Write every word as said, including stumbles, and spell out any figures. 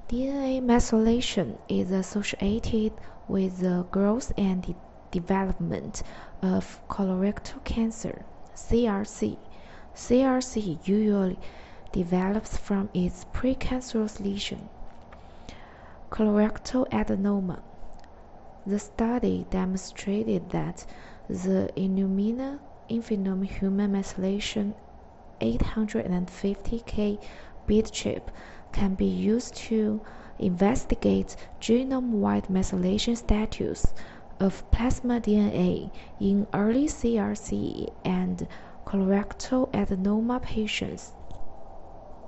D N A methylation is associated with the growth and de development of colorectal cancer (C R C). C R C usually develops from its precancerous lesion, colorectal adenoma. The study demonstrated that the Illumina Infinome Human Methylation eight hundred fifty K bit chip can be used to investigate genome-wide methylation status of plasma D N A in early C R C and colorectal adenoma patients.